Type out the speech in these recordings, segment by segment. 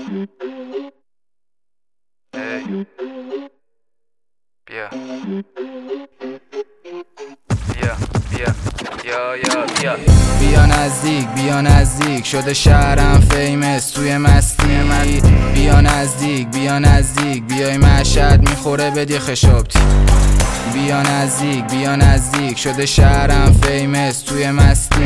بیا بیا بیا بیا بیا بیا نزدیک، بیا نزدیک، شده شهرم فیمس توی مستی. بیا نزدیک، بیا نزدیک، بیای مشهد میخوره بدی خشابتی. بیا نزدیک، بیا نزدیک، شده شهرم فیمس توی مستی.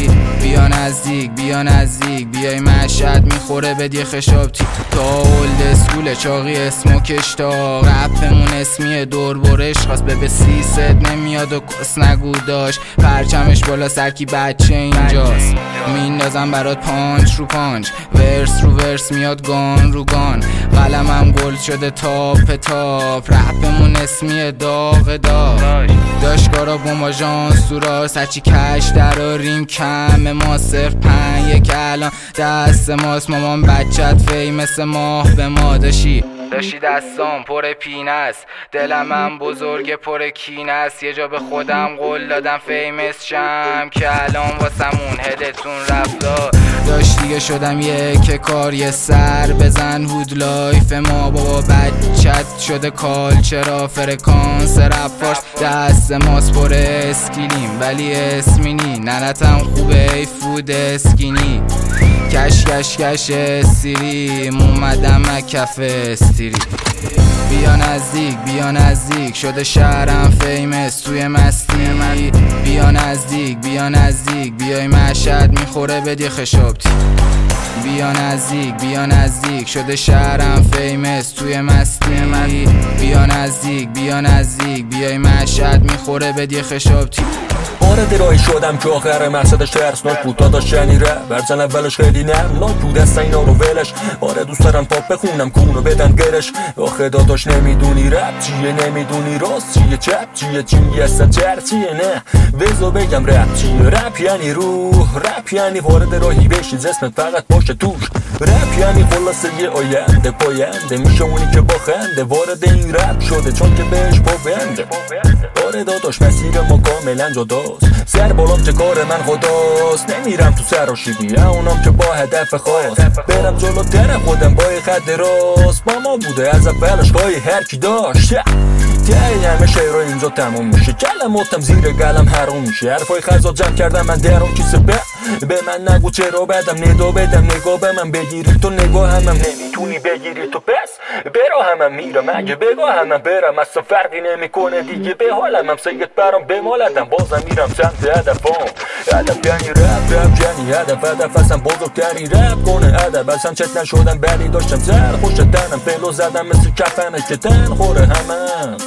بیا نزدیک، بیا نزدیک، بیای مشهد میخوره بدی خشابتی. تا اولد اسکول چاقی اسموکش تا رپمون اسمیه دور برش خواست به سیست نمیاد و کس نگو داشت. پرچمش بالا سرکی بچه اینجاست، میندازم برات پانچ رو پانچ، ورس رو ورس میاد گان رو گان. قلمم گل شده تاپ تاپ، رپمون اسمیه داغ داغ. داشتگارا بوماژانس تو راست هرچی کش دراریم کم ما صرف 5 الان دست ماست. مامان بچت فیمس ماه به ما داشتی دستام پر پینه است، دلم بزرگ پر کینه است. یه جا به خودم قول دادم فیمس شم که الان واسمون هدتون رفتا داشت دیگه. شدم یک کار یه سر بزن هود لایف ما بابا بچت شده کالچرا فرکانس رپارس دست ماست پر اسکیلیم ولی اسمینی ننتم خوبه ای فود اسکینی. کش کش کش استریم اومدم کف استری. بیا نزدیک، بیا نزدیک، شده شهرم فیمس توی مستی. بیا نزدیک، بیا نزدیک، بیای مشهد میخوره بدی خشابتی. بیا نزدیک، بیا نزدیک، شده شهرم فیمس توی مستی. بیا نزدیک، بیا نزدیک، بیای مشهد میخوره بدی خشابتی. وارد راهی شدم که آخر مقصدش ترسناک بود، داداش یعنی رپ ورزن اولش خیلی نمناک بود، دست اینا رو ولش. آره دوست دارم پاپ بخونم کونو بدن گرش. آخه داداش نمیدونی رپ چیه، نمیدونی راست چیه چپ چیه، چی اصلا چرچیه. نه وزو بگم رپ چیه، رپ یعنی روح، رپ یعنی وارد راهی بشی اسمت فقط باشه توش. رپ یعنی خلاصه یه آینده پاینده میشه اونی که با خنده وارد این رپ شده چون که بهش پابنده. آره داداش مسیر ما کاملا جداست، سر بالام که کار من خداست. نمیرم تو سراشیبی اونام که با هدف خاص، برم جلوتر خودم با خط راست. با ما بوده از اولش گاهی هر کی داشت. تایی همه شعرها اینجا تموم میشه، کلماتم زیر قلم حروم میشه. حرفای خزا جمع کردم من درون کیسه به من نگو چرا بدم ندا بدم نگاه به من بگیری تو نگاه همم نمیتونی بگیری تو پس برا همم میرم اگه بگاه همم برم اصلا فرقی نمیکنه دیگه به حالم هم سید برام بمالدم بازم میرم سمت هدفام. هدف یعنی رپ، رپ یعنی هدف اصلا بزرگتری رپ کنه ادب. اصلا چت نشدم بلی داشتم زر خوش تنم فلو زدم مثل کفنه که تن خوره همم.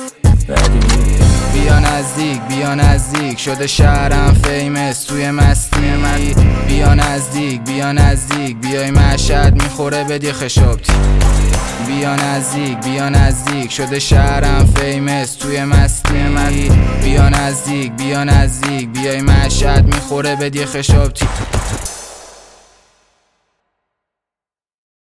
بیا نزدیک، بیا نزدیک، شده شهرم فیمس توی مستی. بیا نزدیک، بیا نزدیک، بیای مشهد میخوره بدی خشابتی. بیا نزدیک، بیا نزدیک، شده شهرم فیمس توی مستی. بیا نزدیک، بیا نزدیک، بیای مشهد میخوره بدی خشابتی.